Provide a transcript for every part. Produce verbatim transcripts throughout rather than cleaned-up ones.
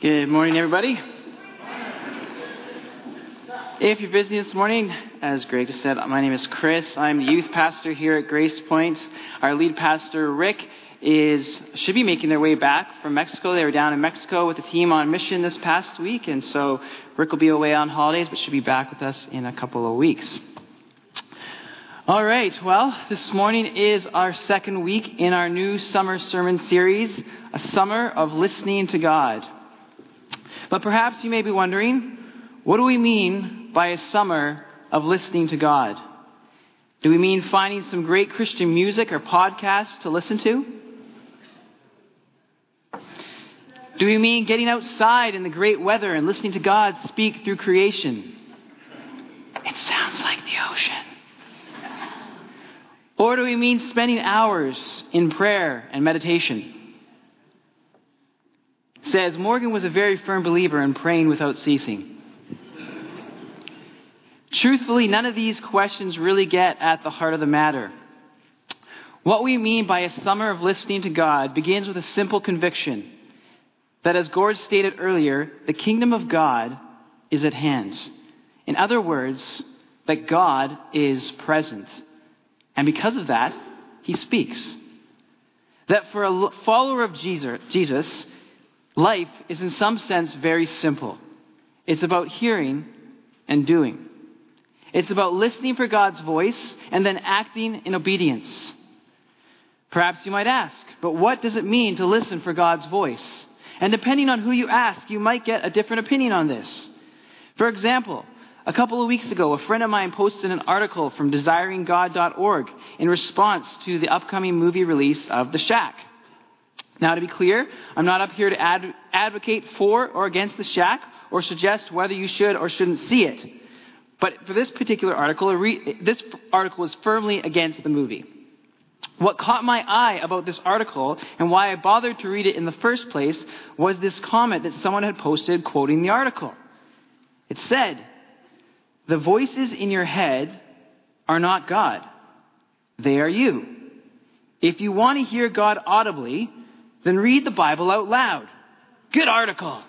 Good morning, everybody. If you're visiting this morning, as Greg just said, my name is Chris. I'm the youth pastor here at Grace Point. Our lead pastor, Rick, is should be making their way back from Mexico. They were down in Mexico with the team on mission this past week, and so Rick will be away on holidays, but should be back with us in a couple of weeks. All right, well, this morning is our second week in our new summer sermon series, A Summer of Listening to God. But perhaps you may be wondering, what do we mean by a summer of listening to God? Do we mean finding some great Christian music or podcasts to listen to? Do we mean getting outside in the great weather and listening to God speak through creation? It sounds like the ocean. Or do we mean spending hours in prayer and meditation? It says Morgan was a very firm believer in praying without ceasing. Truthfully, none of these questions really get at the heart of the matter. What we mean by a summer of listening to God begins with a simple conviction that, as Gord stated earlier, the kingdom of God is at hand. In other words, that God is present. And because of that, he speaks. That for a follower of Jesus, life is in some sense very simple. It's about hearing and doing. It's about listening for God's voice and then acting in obedience. Perhaps you might ask, but what does it mean to listen for God's voice? And depending on who you ask, you might get a different opinion on this. For example, a couple of weeks ago, a friend of mine posted an article from desiring god dot org in response to the upcoming movie release of The Shack. Now, to be clear, I'm not up here to ad- advocate for or against The Shack or suggest whether you should or shouldn't see it. But for this particular article, re- this article is firmly against the movie. What caught my eye about this article and why I bothered to read it in the first place was this comment that someone had posted quoting the article. It said, "The voices in your head are not God. They are you. If you want to hear God audibly, then read the Bible out loud." Good article.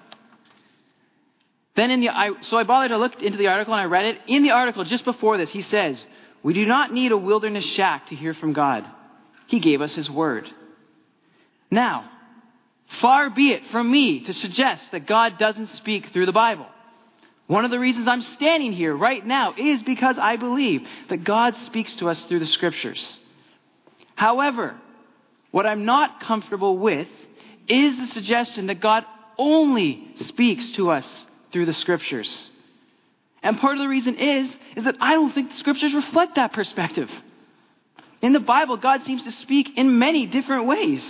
Then in the, I, so I bothered to look into the article and I read it. In the article, just before this, he says, "We do not need a wilderness shack to hear from God. He gave us his word." Now, far be it from me to suggest that God doesn't speak through the Bible. One of the reasons I'm standing here right now is because I believe that God speaks to us through the scriptures. However, what I'm not comfortable with is the suggestion that God only speaks to us through the scriptures. And part of the reason is, is that I don't think the scriptures reflect that perspective. In the Bible, God seems to speak in many different ways.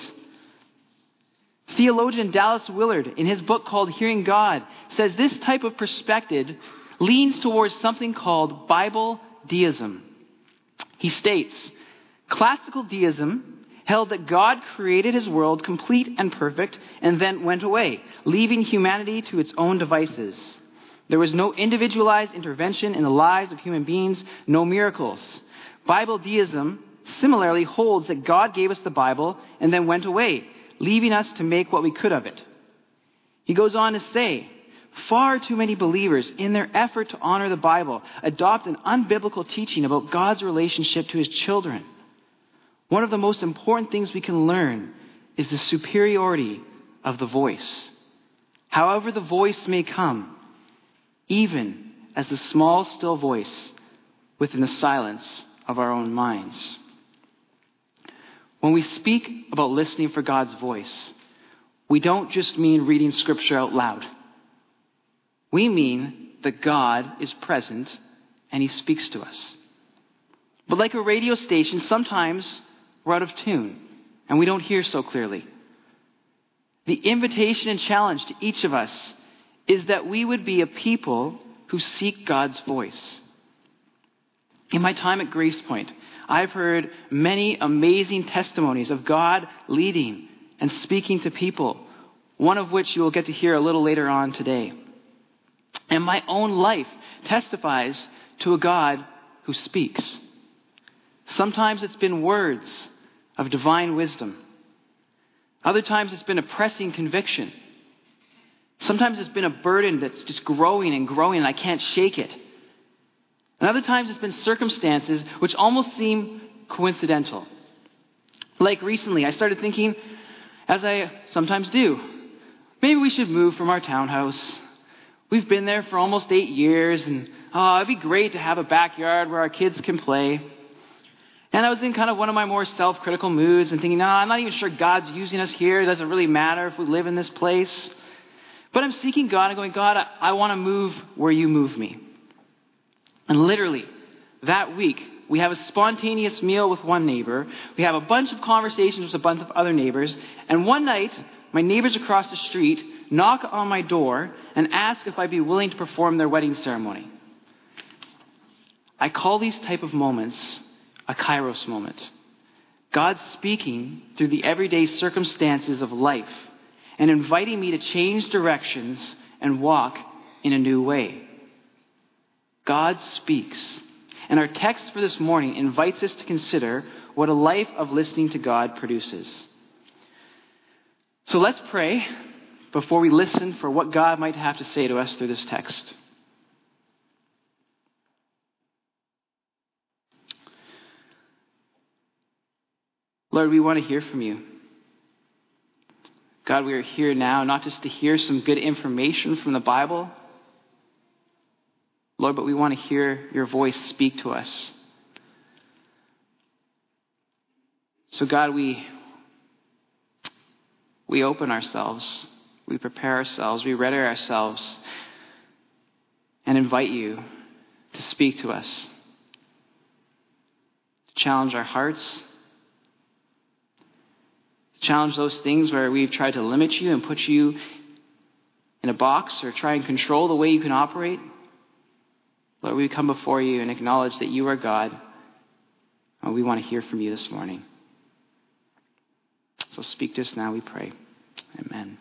Theologian Dallas Willard, in his book called Hearing God, says this type of perspective leans towards something called Bible deism. He states, classical deism held that God created his world complete and perfect and then went away, leaving humanity to its own devices. There was no individualized intervention in the lives of human beings, no miracles. Bible deism similarly holds that God gave us the Bible and then went away, leaving us to make what we could of it. He goes on to say, far too many believers, in their effort to honor the Bible, adopt an unbiblical teaching about God's relationship to his children. One of the most important things we can learn is the superiority of the voice. However the voice may come, even as the small, still voice within the silence of our own minds. When we speak about listening for God's voice, we don't just mean reading scripture out loud. We mean that God is present and he speaks to us. But like a radio station, sometimes we're out of tune and we don't hear so clearly. The invitation and challenge to each of us is that we would be a people who seek God's voice. In my time at Grace Point, I've heard many amazing testimonies of God leading and speaking to people, one of which you will get to hear a little later on today. And my own life testifies to a God who speaks. Sometimes it's been words of divine wisdom. Other times it's been a pressing conviction. Sometimes it's been a burden that's just growing and growing and I can't shake it. And other times it's been circumstances which almost seem coincidental. Like recently, I started thinking, as I sometimes do, maybe we should move from our townhouse. We've been there for almost eight years and oh, it'd be great to have a backyard where our kids can play. And I was in kind of one of my more self-critical moods and thinking, no, I'm not even sure God's using us here. It doesn't really matter if we live in this place. But I'm seeking God and going, God, I, I want to move where you move me. And literally, that week, we have a spontaneous meal with one neighbor. We have a bunch of conversations with a bunch of other neighbors. And one night, my neighbors across the street knock on my door and ask if I'd be willing to perform their wedding ceremony. I call these type of moments a kairos moment. God speaking through the everyday circumstances of life and inviting me to change directions and walk in a new way. God speaks. And our text for this morning invites us to consider what a life of listening to God produces. So let's pray before we listen for what God might have to say to us through this text. Lord, we want to hear from you. God, we are here now not just to hear some good information from the Bible, Lord, but we want to hear your voice speak to us. So God, we, we open ourselves, we prepare ourselves, we ready ourselves, and invite you to speak to us, to challenge our hearts, challenge those things where we've tried to limit you and put you in a box or try and control the way you can operate. Lord, we come before you and acknowledge that you are God. And we want to hear from you this morning. So speak to us now, we pray. Amen.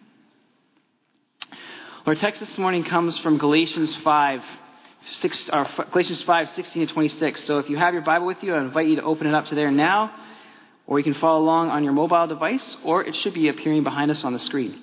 Our text this morning comes from Galatians five, six, or Galatians five, sixteen to twenty-six. So if you have your Bible with you, I invite you to open it up to there now. Or you can follow along on your mobile device, or it should be appearing behind us on the screen.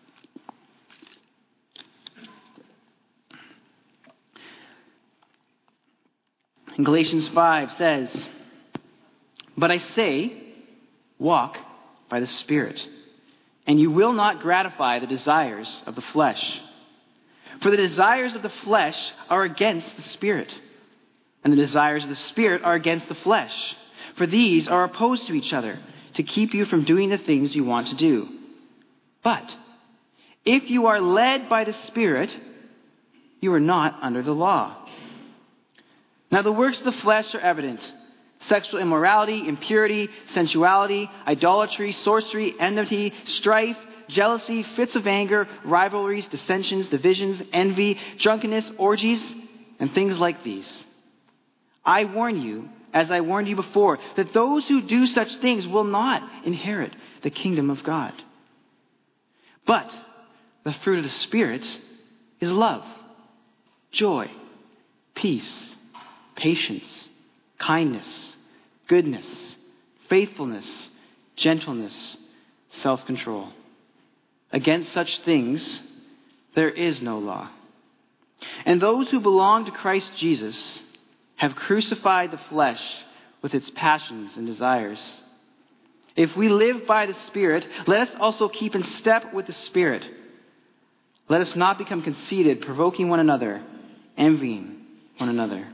And Galatians five says, "But I say, walk by the Spirit, and you will not gratify the desires of the flesh. For the desires of the flesh are against the Spirit, and the desires of the Spirit are against the flesh. For these are opposed to each other, to keep you from doing the things you want to do. But if you are led by the Spirit, you are not under the law. Now the works of the flesh are evident: sexual immorality, impurity, sensuality, idolatry, sorcery, enmity, strife, jealousy, fits of anger, rivalries, dissensions, divisions, envy, drunkenness, orgies, and things like these. I warn you, as I warned you before, that those who do such things will not inherit the kingdom of God. But the fruit of the Spirit is love, joy, peace, patience, kindness, goodness, faithfulness, gentleness, self-control. Against such things there is no law. And those who belong to Christ Jesus have crucified the flesh with its passions and desires. If we live by the Spirit, let us also keep in step with the Spirit. Let us not become conceited, provoking one another, envying one another."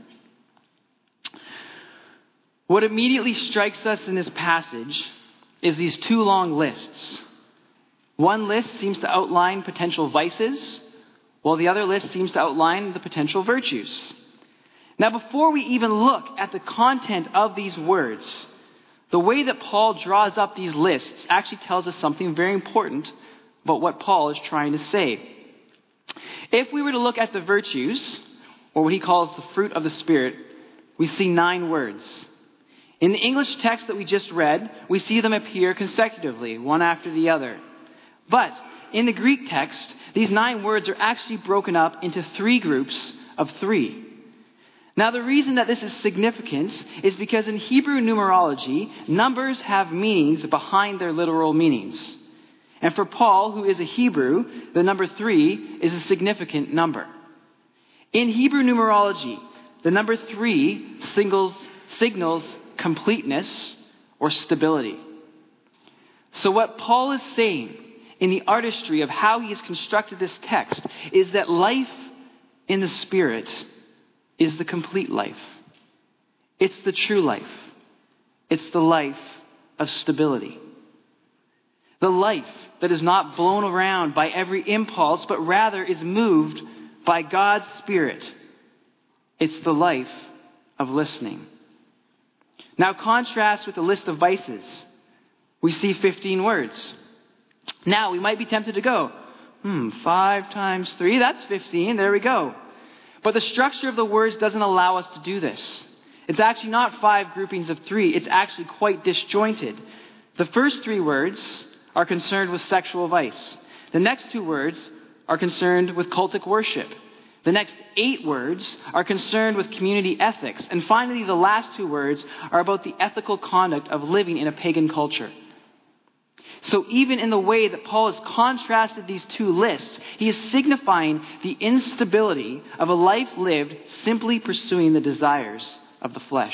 What immediately strikes us in this passage is these two long lists. One list seems to outline potential vices, while the other list seems to outline the potential virtues. Now, before we even look at the content of these words, the way that Paul draws up these lists actually tells us something very important about what Paul is trying to say. If we were to look at the virtues, or what he calls the fruit of the Spirit, we see nine words. In the English text that we just read, we see them appear consecutively, one after the other. But in the Greek text, these nine words are actually broken up into three groups of three. Now, the reason that this is significant is because in Hebrew numerology, numbers have meanings behind their literal meanings. And for Paul, who is a Hebrew, the number three is a significant number. In Hebrew numerology, the number three signals, signals completeness or stability. So what Paul is saying in the artistry of how he has constructed this text is that life in the Spirit is the complete life. It's the true life. It's the life of stability. The life that is not blown around by every impulse, but rather is moved by God's Spirit. It's the life of listening. Now contrast with the list of vices. We see fifteen words. Now we might be tempted to go, hmm, five times three, that's fifteen, there we go. But the structure of the words doesn't allow us to do this. It's actually not five groupings of three, it's actually quite disjointed. The first three words are concerned with sexual vice. The next two words are concerned with cultic worship. The next eight words are concerned with community ethics. And finally, the last two words are about the ethical conduct of living in a pagan culture. So even in the way that Paul has contrasted these two lists, he is signifying the instability of a life lived simply pursuing the desires of the flesh.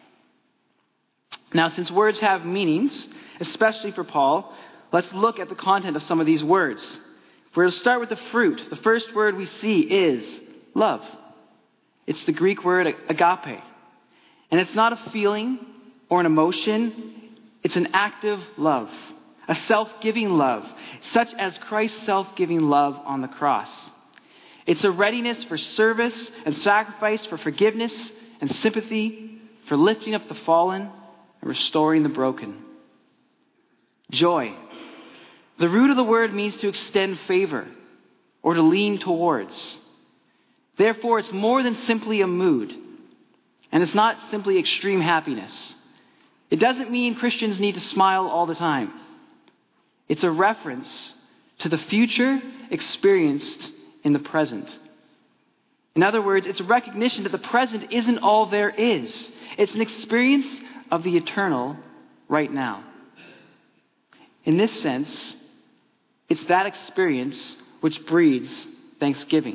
Now, since words have meanings, especially for Paul, let's look at the content of some of these words. If we're to start with the fruit, the first word we see is love. It's the Greek word agape. And it's not a feeling or an emotion. It's an active love, a self-giving love, such as Christ's self-giving love on the cross. It's a readiness for service and sacrifice, for forgiveness and sympathy, for lifting up the fallen and restoring the broken. Joy. The root of the word means to extend favor or to lean towards. Therefore, it's more than simply a mood. And it's not simply extreme happiness. It doesn't mean Christians need to smile all the time. It's a reference to the future experienced in the present. In other words, it's a recognition that the present isn't all there is. It's an experience of the eternal right now. In this sense, it's that experience which breeds thanksgiving.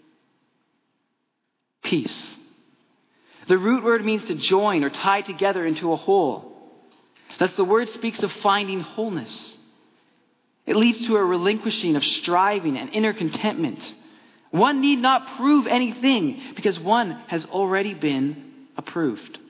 Peace. The root word means to join or tie together into a whole. Thus, the word speaks of finding wholeness. It leads to a relinquishing of striving and inner contentment. One need not prove anything because one has already been approved.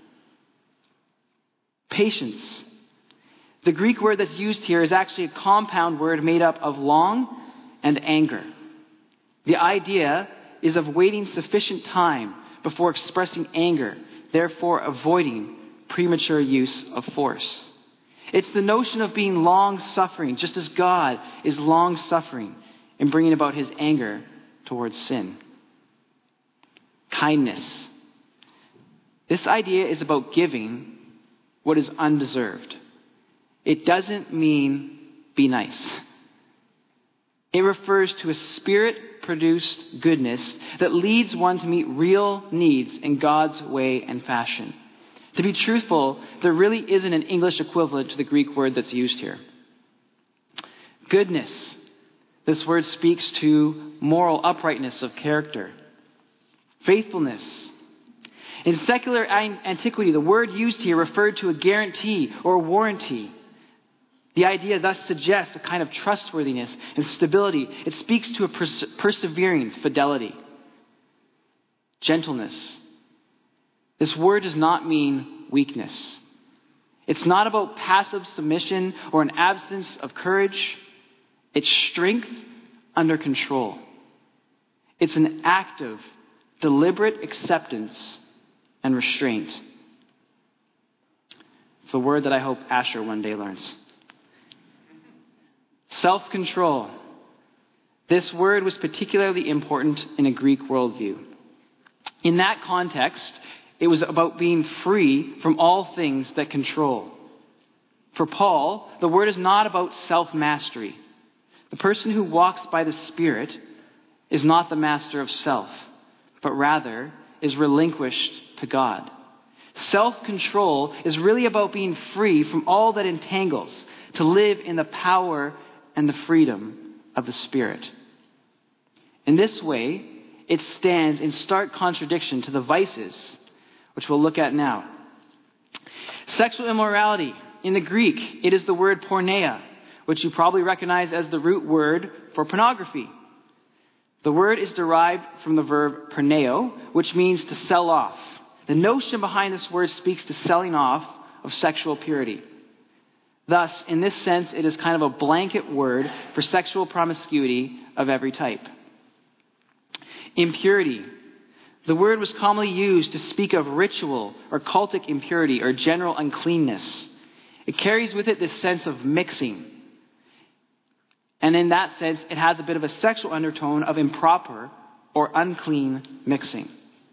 Patience. The Greek word that's used here is actually a compound word made up of long and anger. The idea is of waiting sufficient time before expressing anger, therefore avoiding premature use of force. It's the notion of being long-suffering, just as God is long-suffering in bringing about his anger towards sin. Kindness. This idea is about giving what is undeserved. It doesn't mean be nice. It refers to a spirit-produced goodness that leads one to meet real needs in God's way and fashion. To be truthful, there really isn't an English equivalent to the Greek word that's used here. Goodness. This word speaks to moral uprightness of character. Faithfulness. In secular antiquity, the word used here referred to a guarantee or warranty. The idea thus suggests a kind of trustworthiness and stability. It speaks to a pers- persevering fidelity. Gentleness. This word does not mean weakness. It's not about passive submission or an absence of courage. It's strength under control. It's an active, deliberate acceptance and restraint. It's a word that I hope Asher one day learns. Self-control. This word was particularly important in a Greek worldview. In that context, it was about being free from all things that control. For Paul, the word is not about self-mastery. The person who walks by the Spirit is not the master of self, but rather is relinquished to God. Self-control is really about being free from all that entangles, to live in the power and the freedom of the Spirit. In this way, it stands in stark contradiction to the vices, which we'll look at now. Sexual immorality. In the Greek, it is the word porneia, which you probably recognize as the root word for pornography. The word is derived from the verb porneo, which means to sell off. The notion behind this word speaks to selling off of sexual purity. Thus, in this sense, it is kind of a blanket word for sexual promiscuity of every type. Impurity. The word was commonly used to speak of ritual or cultic impurity or general uncleanness. It carries with it this sense of mixing. And in that sense, it has a bit of a sexual undertone of improper or unclean mixing.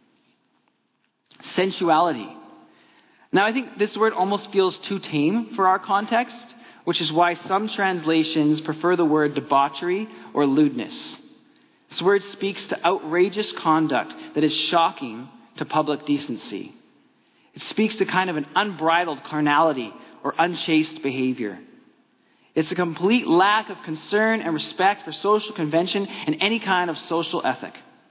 Sensuality. Now, I think this word almost feels too tame for our context, which is why some translations prefer the word debauchery or lewdness. This word speaks to outrageous conduct that is shocking to public decency. It speaks to kind of an unbridled carnality or unchaste behavior. It's a complete lack of concern and respect for social convention and any kind of social ethic.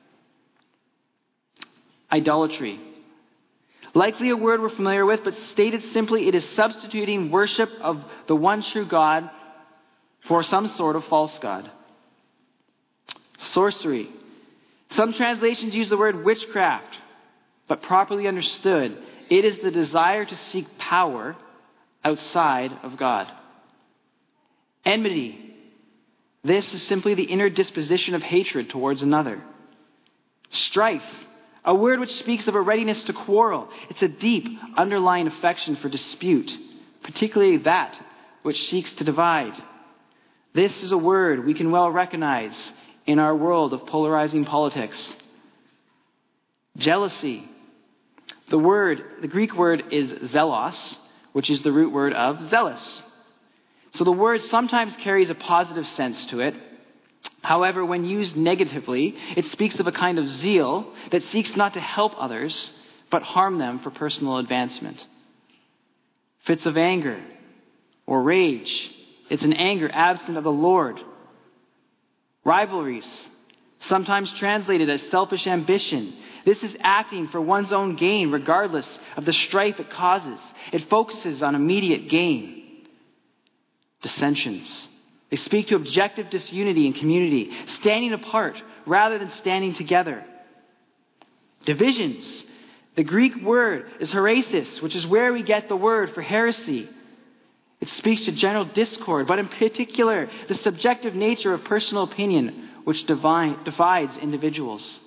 Idolatry. Likely a word we're familiar with, but stated simply, it is substituting worship of the one true God for some sort of false god. Sorcery. Some translations use the word witchcraft, but properly understood, it is the desire to seek power outside of God. Enmity. This is simply the inner disposition of hatred towards another. Strife. A word which speaks of a readiness to quarrel. It's a deep underlying affection for dispute, particularly that which seeks to divide. This is a word we can well recognize in our world of polarizing politics. Jealousy. The word, the Greek word is zelos, which is the root word of zealous. So the word sometimes carries a positive sense to it. However, when used negatively, it speaks of a kind of zeal that seeks not to help others, but harm them for personal advancement. Fits of anger or rage. It's an anger absent of the Lord. Rivalries, sometimes translated as selfish ambition. This is acting for one's own gain, regardless of the strife it causes. It focuses on immediate gain. Dissensions. They speak to objective disunity in community, standing apart rather than standing together. Divisions. The Greek word is heresis, which is where we get the word for heresy. It speaks to general discord, but in particular, the subjective nature of personal opinion, which divine, divides individuals.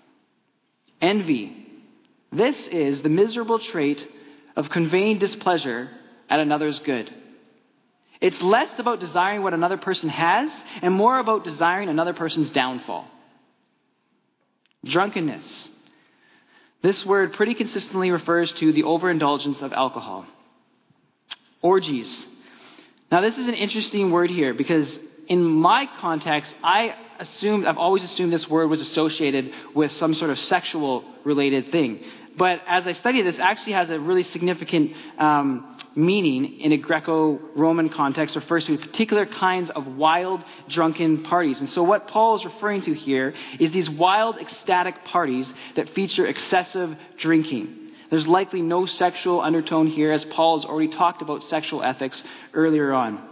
Envy. This is the miserable trait of conveying displeasure at another's good. It's less about desiring what another person has and more about desiring another person's downfall. Drunkenness. This word pretty consistently refers to the overindulgence of alcohol. Orgies. Now, this is an interesting word here because in my context, I assumed, I've always assumed this word was associated with some sort of sexual related thing. But as I study this, it actually has a really significant um, meaning in a Greco-Roman context, refers to particular kinds of wild, drunken parties. And so what Paul is referring to here is these wild, ecstatic parties that feature excessive drinking. There's likely no sexual undertone here, as Paul has already talked about sexual ethics earlier on.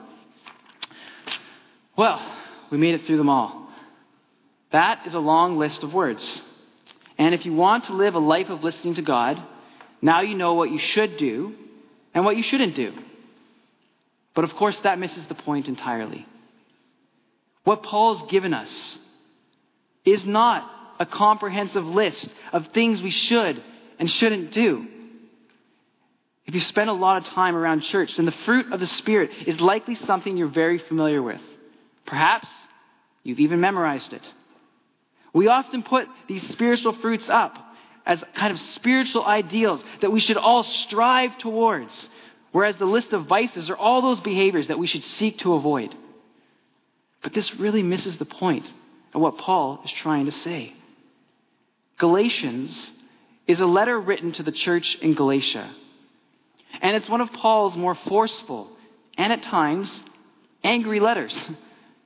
Well, we made it through them all. That is a long list of words. And if you want to live a life of listening to God, now you know what you should do and what you shouldn't do. But of course, that misses the point entirely. What Paul's given us is not a comprehensive list of things we should and shouldn't do. If you spend a lot of time around church, then the fruit of the Spirit is likely something you're very familiar with. Perhaps you've even memorized it. We often put these spiritual fruits up as kind of spiritual ideals that we should all strive towards, whereas the list of vices are all those behaviors that we should seek to avoid. But this really misses the point of what Paul is trying to say. Galatians is a letter written to the church in Galatia. And it's one of Paul's more forceful and at times angry letters.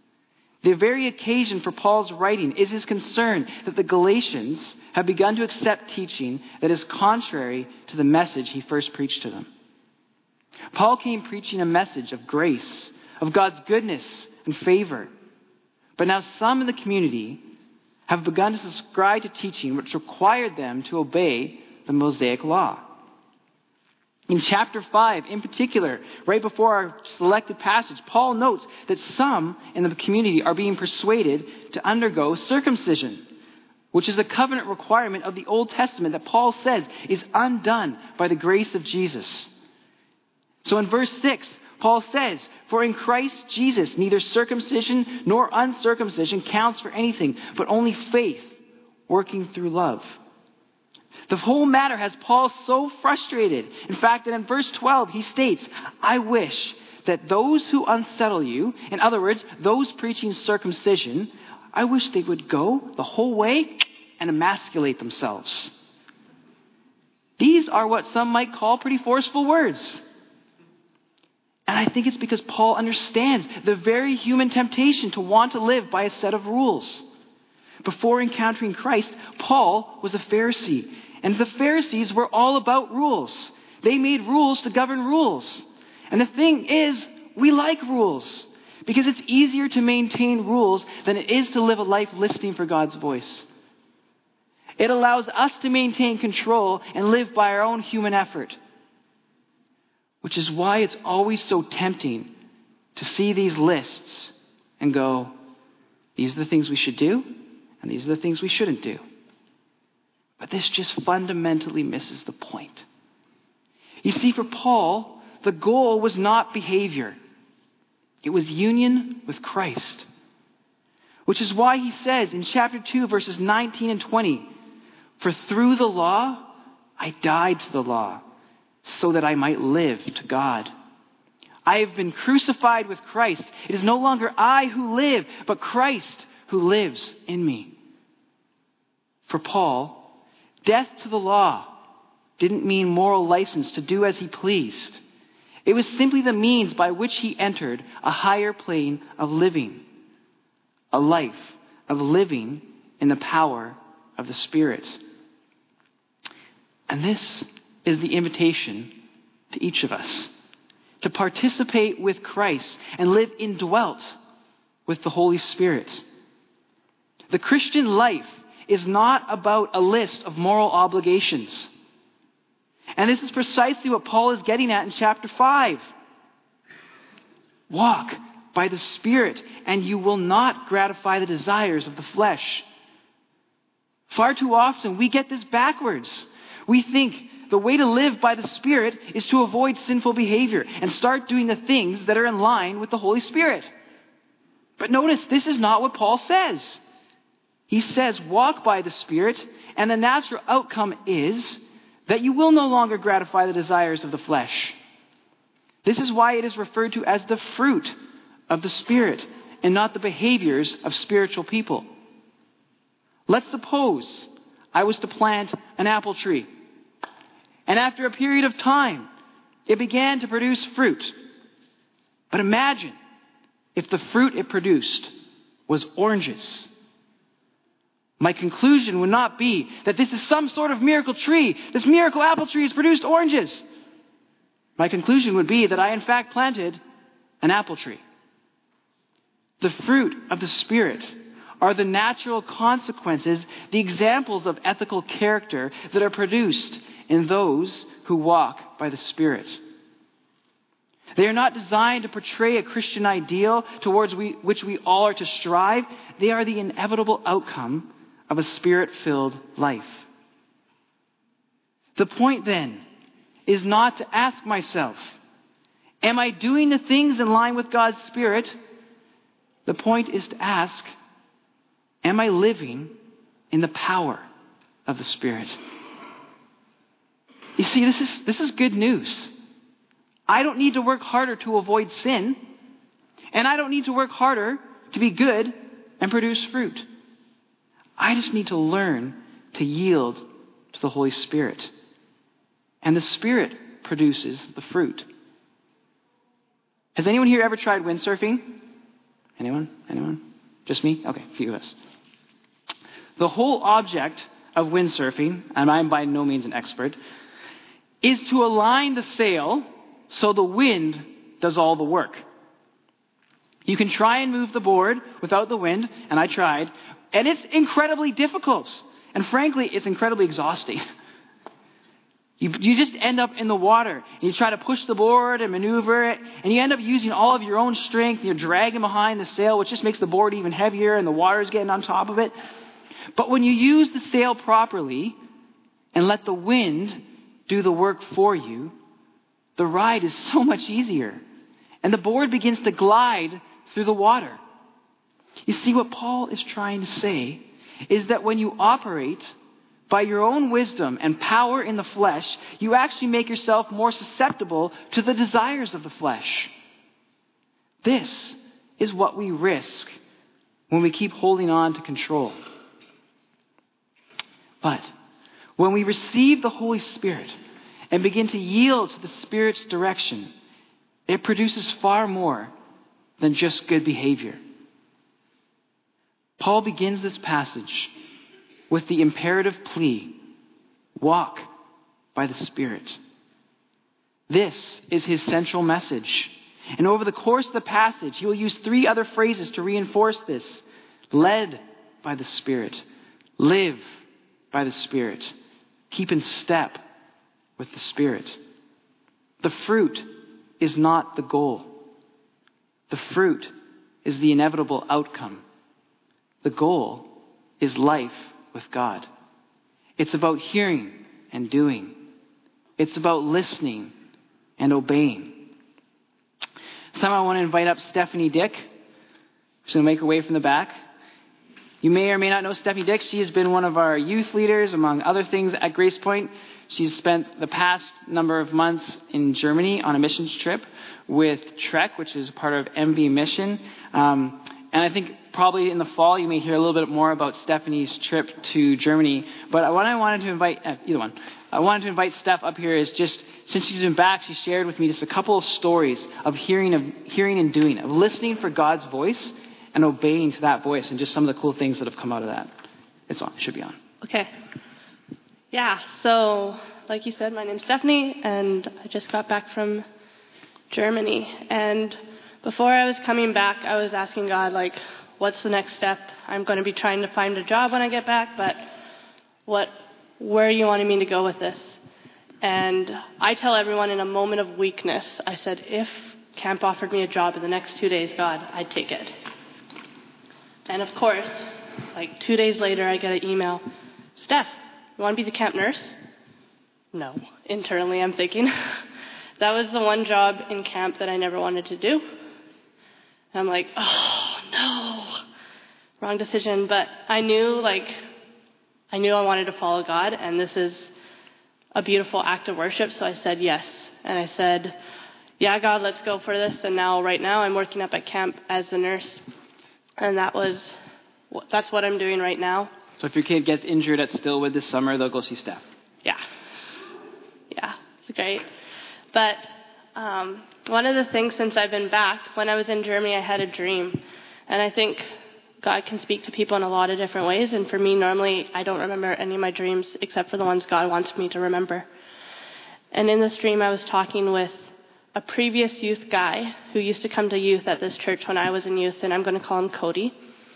The very occasion for Paul's writing is his concern that the Galatians have begun to accept teaching that is contrary to the message he first preached to them. Paul came preaching a message of grace, of God's goodness and favor. But now some in the community have begun to subscribe to teaching which required them to obey the Mosaic law. In chapter five, in particular, right before our selected passage, Paul notes that some in the community are being persuaded to undergo circumcision, which is a covenant requirement of the Old Testament that Paul says is undone by the grace of Jesus. So in verse six, Paul says, "For in Christ Jesus, neither circumcision nor uncircumcision counts for anything, but only faith working through love." The whole matter has Paul so frustrated, in fact, that in verse twelve he states, "I wish that those who unsettle you," in other words, those preaching circumcision, "I wish they would go the whole way and emasculate themselves." These are what some might call pretty forceful words. And I think it's because Paul understands the very human temptation to want to live by a set of rules. Before encountering Christ, Paul was a Pharisee. And the Pharisees were all about rules. They made rules to govern rules. And the thing is, we like rules because it's easier to maintain rules than it is to live a life listening for God's voice. It allows us to maintain control and live by our own human effort. Which is why it's always so tempting to see these lists and go, these are the things we should do, and these are the things we shouldn't do. But this just fundamentally misses the point. You see, for Paul, the goal was not behavior. It was union with Christ. Which is why he says in chapter two, verses nineteen and twenty, "For through the law, I died to the law, so that I might live to God. I have been crucified with Christ. It is no longer I who live, but Christ who lives in me." For Paul, death to the law didn't mean moral license to do as he pleased. It was simply the means by which he entered a higher plane of living, a life of living in the power of the Spirit. And this is the invitation to each of us, to participate with Christ and live indwelt with the Holy Spirit. The Christian life is not about a list of moral obligations. And this is precisely what Paul is getting at in chapter five. Walk by the Spirit, and you will not gratify the desires of the flesh. Far too often we get this backwards. We think the way to live by the Spirit is to avoid sinful behavior and start doing the things that are in line with the Holy Spirit. But notice, this is not what Paul says. He says, walk by the Spirit, and the natural outcome is that you will no longer gratify the desires of the flesh. This is why it is referred to as the fruit of the Spirit and not the behaviors of spiritual people. Let's suppose I was to plant an apple tree, and after a period of time, it began to produce fruit. But imagine if the fruit it produced was oranges. My conclusion would not be that this is some sort of miracle tree. This miracle apple tree has produced oranges. My conclusion would be that I in fact planted an apple tree. The fruit of the Spirit are the natural consequences, the examples of ethical character that are produced in those who walk by the Spirit. They are not designed to portray a Christian ideal towards we, which we all are to strive. They are the inevitable outcome of a Spirit-filled life. The point then is not to ask myself, am I doing the things in line with God's Spirit? The point is to ask, am I living in the power of the Spirit? You see, this is, this is good news. I don't need to work harder to avoid sin, and I don't need to work harder to be good and produce fruit. I just need to learn to yield to the Holy Spirit. And the Spirit produces the fruit. Has anyone here ever tried windsurfing? Anyone? Anyone? Just me? Okay, a few of us. The whole object of windsurfing, and I'm by no means an expert, is to align the sail so the wind does all the work. You can try and move the board without the wind, and I tried, and it's incredibly difficult. And frankly, it's incredibly exhausting. You, you just end up in the water, and you try to push the board and maneuver it, and you end up using all of your own strength, and you're dragging behind the sail, which just makes the board even heavier, and the water's getting on top of it. But when you use the sail properly and let the wind do the work for you, the ride is so much easier, and the board begins to glide through the water. You see, what Paul is trying to say is that when you operate by your own wisdom and power in the flesh, you actually make yourself more susceptible to the desires of the flesh. This is what we risk when we keep holding on to control. But when we receive the Holy Spirit and begin to yield to the Spirit's direction, it produces far more than just good behavior. Paul begins this passage with the imperative plea, walk by the Spirit. This is his central message. And over the course of the passage, he will use three other phrases to reinforce this. Led by the Spirit. Live by the Spirit. Keep in step with the Spirit. The fruit is not the goal. The fruit is the inevitable outcome. The goal is life with God. It's about hearing and doing. It's about listening and obeying. So I want to invite up Stephanie Dick. She's going to make her way from the back. You may or may not know Stephanie Dick. She has been one of our youth leaders, among other things, at Grace Point. She's spent the past number of months in Germany on a missions trip with Trek, which is part of M V Mission. Um, and I think probably in the fall you may hear a little bit more about Stephanie's trip to Germany. But what I wanted to invite, uh, either one, I wanted to invite Steph up here is just, since she's been back, she shared with me just a couple of stories of hearing, of hearing and doing, of listening for God's voice and obeying to that voice, and just some of the cool things that have come out of that. It's on. It should be on. Okay. Yeah, so like you said, my name's Stephanie, and I just got back from Germany. And before I was coming back, I was asking God, like, what's the next step? I'm going to be trying to find a job when I get back, but what, where are you wanting me to go with this? And I tell everyone in a moment of weakness, I said, if camp offered me a job in the next two days, God, I'd take it. And of course, like two days later, I get an email, Steph, you want to be the camp nurse? No. Internally, I'm thinking. That was the one job in camp that I never wanted to do. And I'm like, oh, no. Wrong decision. But I knew, like, I knew I wanted to follow God, and this is a beautiful act of worship, so I said yes. And I said, yeah, God, let's go for this. And now, right now, I'm working up at camp as the nurse. And that was, that's what I'm doing right now. So if your kid gets injured at Stillwood this summer, they'll go see Steph. Yeah. Yeah, it's great. But um, one of the things since I've been back, when I was in Germany, I had a dream. And I think God can speak to people in a lot of different ways. And for me, normally, I don't remember any of my dreams except for the ones God wants me to remember. And in this dream, I was talking with a previous youth guy who used to come to youth at this church when I was in youth, and I'm going to call him Cody.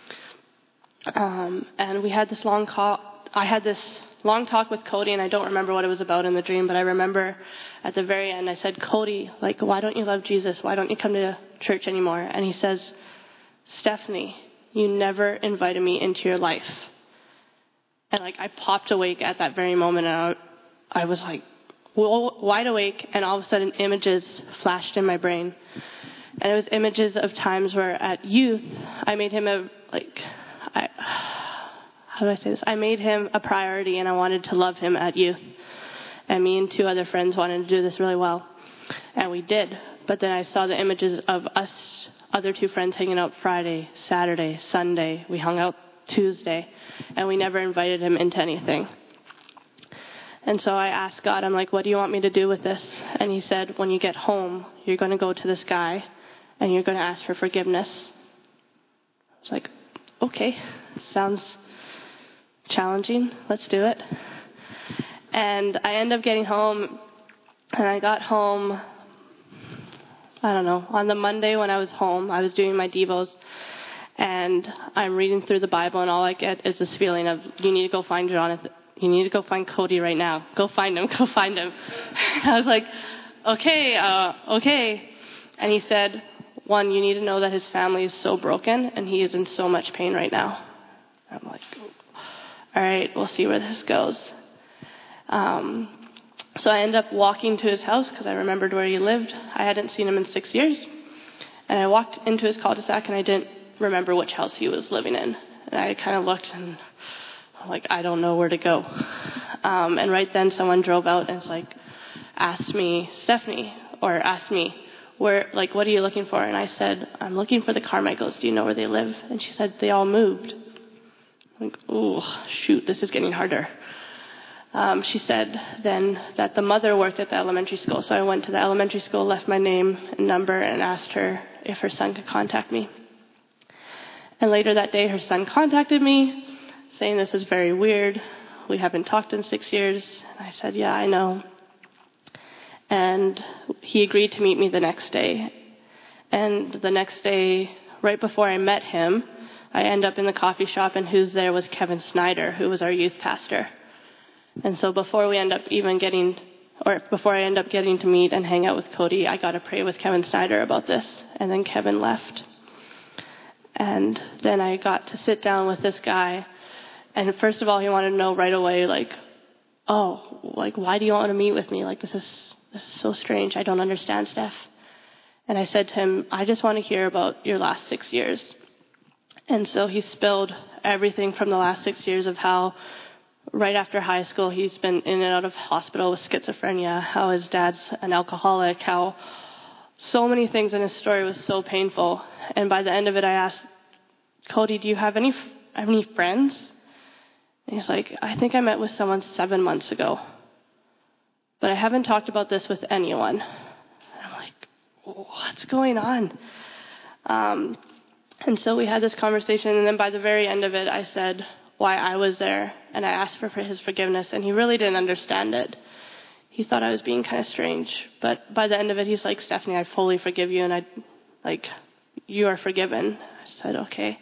Um, and we had this long call. I had this long talk with Cody, and I don't remember what it was about in the dream, but I remember at the very end, I said, Cody, like, why don't you love Jesus? Why don't you come to church anymore? And he says, Stephanie, you never invited me into your life. And like, I popped awake at that very moment, and I, I was like, wide awake, and all of a sudden images flashed in my brain. And it was images of times where at youth, I made him a, like, I, how do I say this? I made him a priority, and I wanted to love him at youth. And me and two other friends wanted to do this really well. And we did. But then I saw the images of us, other two friends, hanging out Friday, Saturday, Sunday. We hung out Tuesday, and we never invited him into anything. And so I asked God, I'm like, what do you want me to do with this? And he said, when you get home, you're going to go to this guy and you're going to ask for forgiveness. I was like, okay, sounds challenging. Let's do it. And I end up getting home, and I got home, I don't know, on the Monday when I was home, I was doing my devos, and I'm reading through the Bible, and all I get is this feeling of, you need to go find Jonathan. You need to go find Cody right now. Go find him. Go find him. I was like, okay, uh, okay. And he said, one, you need to know that his family is so broken, and he is in so much pain right now. I'm like, all right, we'll see where this goes. Um, so I ended up walking to his house because I remembered where he lived. I hadn't seen him in six years. And I walked into his cul-de-sac, and I didn't remember which house he was living in. And I kind of looked, and I'm like, I don't know where to go. Um, and right then someone drove out and was like, asked me, Stephanie, or asked me, where, like, what are you looking for? And I said, I'm looking for the Carmichaels. Do you know where they live? And she said, they all moved. I'm like, ooh, shoot, this is getting harder. Um, she said then that the mother worked at the elementary school. So I went to the elementary school, left my name and number, and asked her if her son could contact me. And later that day, her son contacted me, saying this is very weird. We haven't talked in six years. And I said, yeah, I know. And he agreed to meet me the next day. And the next day, right before I met him, I end up in the coffee shop, and who's there was Kevin Snyder, who was our youth pastor. And so before we end up even getting, or before I end up getting to meet and hang out with Cody, I got to pray with Kevin Snyder about this. And then Kevin left. And then I got to sit down with this guy. And first of all, he wanted to know right away, like, oh, like, why do you want to meet with me? Like, this is, this is so strange. I don't understand, Steph. And I said to him, I just want to hear about your last six years. And so he spilled everything from the last six years of how right after high school, he's been in and out of hospital with schizophrenia, how his dad's an alcoholic, how so many things in his story was so painful. And by the end of it, I asked, Cody, do you have any any friends? And he's like, I think I met with someone seven months ago, but I haven't talked about this with anyone. And I'm like, what's going on? Um, and so we had this conversation, and then by the very end of it, I said why I was there, and I asked for, for his forgiveness, and he really didn't understand it. He thought I was being kind of strange, but by the end of it, he's like, Stephanie, I fully forgive you, and I, like, you are forgiven. I said, okay.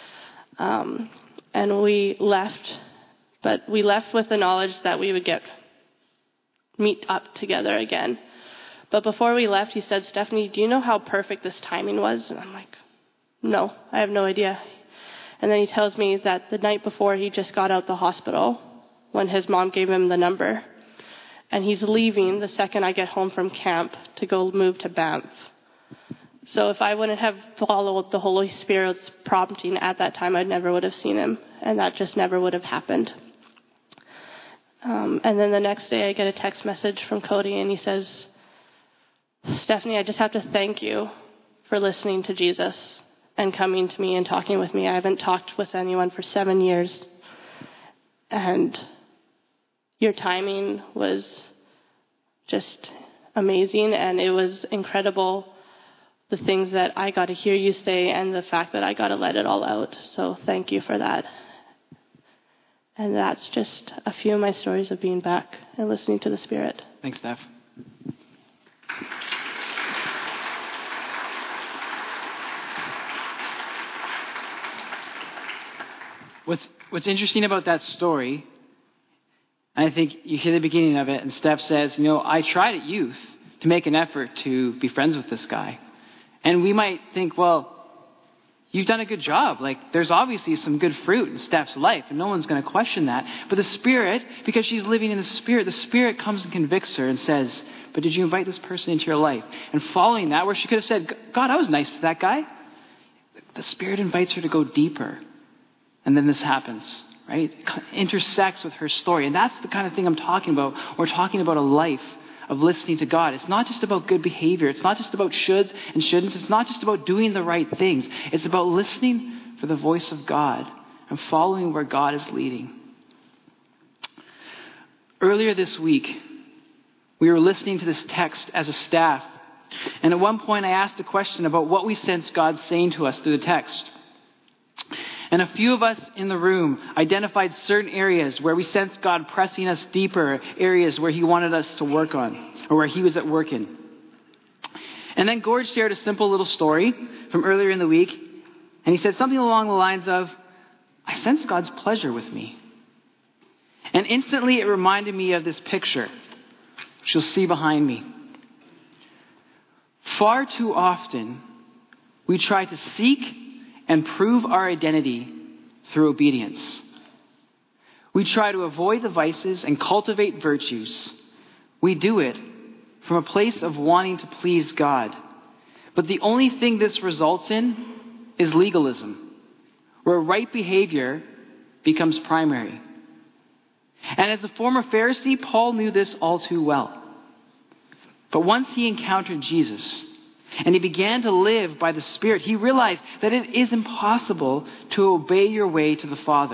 Um, and we left, but we left with the knowledge that we would get, meet up together again. But before we left, he said, Stephanie, do you know how perfect this timing was? And I'm like, no, I have no idea. And then he tells me that the night before he just got out the hospital when his mom gave him the number. And he's leaving the second I get home from camp to go move to Banff. So if I wouldn't have followed the Holy Spirit's prompting at that time, I never would have seen him. And that just never would have happened. Um, and then the next day I get a text message from Cody, and he says, Stephanie, I just have to thank you for listening to Jesus and coming to me and talking with me. I haven't talked with anyone for seven years. And your timing was just amazing, and it was incredible, the things that I got to hear you say and the fact that I got to let it all out. So thank you for that. And that's just a few of my stories of being back and listening to the Spirit. Thanks, Steph. What's, what's interesting about that story, and I think you hear the beginning of it, and Steph says, you know, I tried at youth to make an effort to be friends with this guy. And we might think, well, you've done a good job. Like, there's obviously some good fruit in Steph's life, and no one's going to question that. But the Spirit, because she's living in the Spirit, the Spirit comes and convicts her and says, but did you invite this person into your life? And following that, where she could have said, God, I was nice to that guy. The Spirit invites her to go deeper. And then this happens, right? It intersects with her story. And that's the kind of thing I'm talking about. We're talking about a life of listening to God. It's not just about good behavior. It's not just about shoulds and shouldn't. It's not just about doing the right things. It's about listening for the voice of God and following where God is leading. Earlier this week, we were listening to this text as a staff. And at one point I asked a question about what we sense God saying to us through the text. And a few of us in the room identified certain areas where we sensed God pressing us deeper, areas where he wanted us to work on, or where he was at work in. And then Gord shared a simple little story from earlier in the week. And he said something along the lines of, I sense God's pleasure with me. And instantly it reminded me of this picture, which you'll see behind me. Far too often, we try to seek and prove our identity through obedience. We try to avoid the vices and cultivate virtues. We do it from a place of wanting to please God. But the only thing this results in is legalism, where right behavior becomes primary. And as a former Pharisee, Paul knew this all too well. But once he encountered Jesus and he began to live by the Spirit, he realized that it is impossible to obey your way to the Father.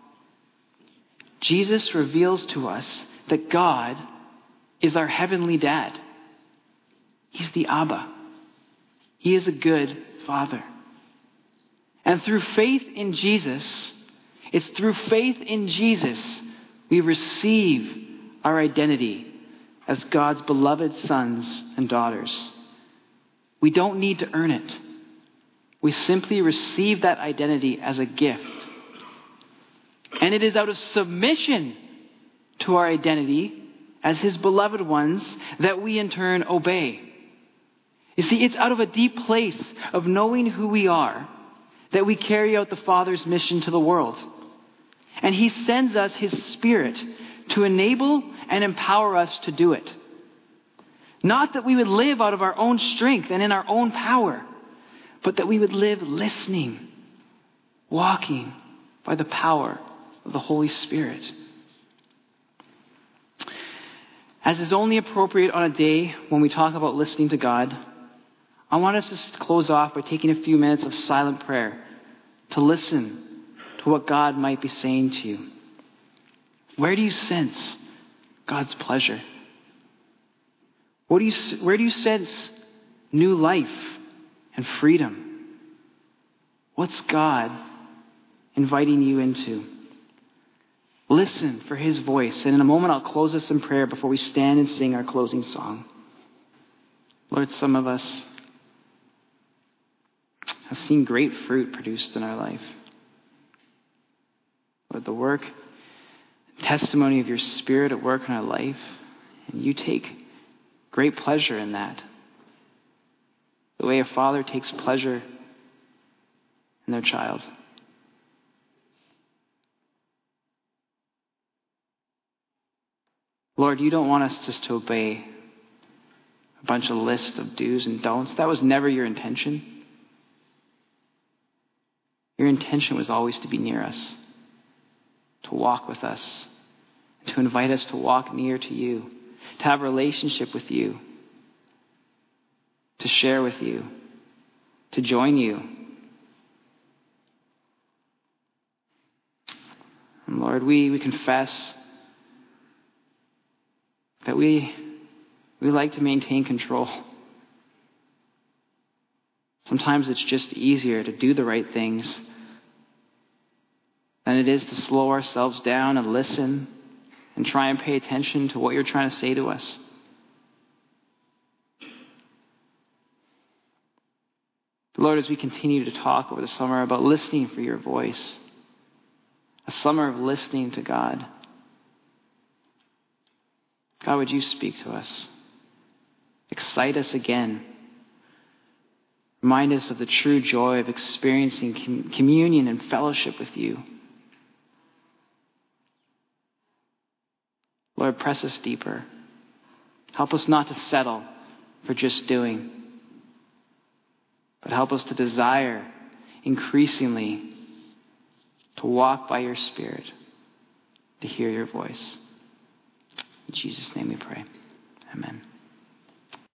Jesus reveals to us that God is our heavenly dad. He's the Abba. He is a good Father. And through faith in Jesus, it's through faith in Jesus we receive our identity as God's beloved sons and daughters. We don't need to earn it. We simply receive that identity as a gift. And it is out of submission to our identity as his beloved ones that we in turn obey. You see, it's out of a deep place of knowing who we are that we carry out the Father's mission to the world. And he sends us his Spirit to enable and empower us to do it. Not that we would live out of our own strength and in our own power, but that we would live listening, walking by the power of the Holy Spirit. As is only appropriate on a day when we talk about listening to God, I want us to close off by taking a few minutes of silent prayer to listen to what God might be saying to you. Where do you sense God's pleasure? What do you, where do you sense new life and freedom? What's God inviting you into? Listen for his voice. And in a moment, I'll close us in prayer before we stand and sing our closing song. Lord, some of us have seen great fruit produced in our life. Lord, the work, testimony of your Spirit at work in our life, and you take great pleasure in that. The way a father takes pleasure in their child. Lord, you don't want us just to obey a bunch of lists of do's and don'ts. That was never your intention. Your intention was always to be near us, to walk with us, to invite us to walk near to you, to have a relationship with you, to share with you, to join you. And Lord, we, we confess that we, we like to maintain control. Sometimes it's just easier to do the right things than it is to slow ourselves down and listen and try and pay attention to what you're trying to say to us. Lord, as we continue to talk over the summer about listening for your voice, a summer of listening to God, God, would you speak to us? Excite us again. Remind us of the true joy of experiencing com- communion and fellowship with you. Lord, press us deeper. Help us not to settle for just doing, but help us to desire increasingly to walk by your Spirit, to hear your voice. In Jesus' name we pray. Amen.